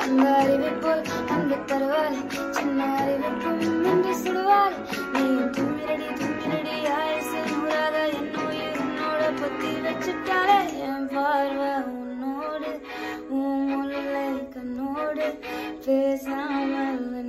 அந்த அறிவை போல் அன்பு தருவாள் சின்ன அறிவுக்கும் என்று சுடுவாள் நீ தும்மிரடி ஆயுசு நூறாக என் உயிர் உன்னோட பத்தி வச்சுட்டாலே என் பார்வை உன்னோடு உன் முல்லை கண்ணோடு பேசாமல்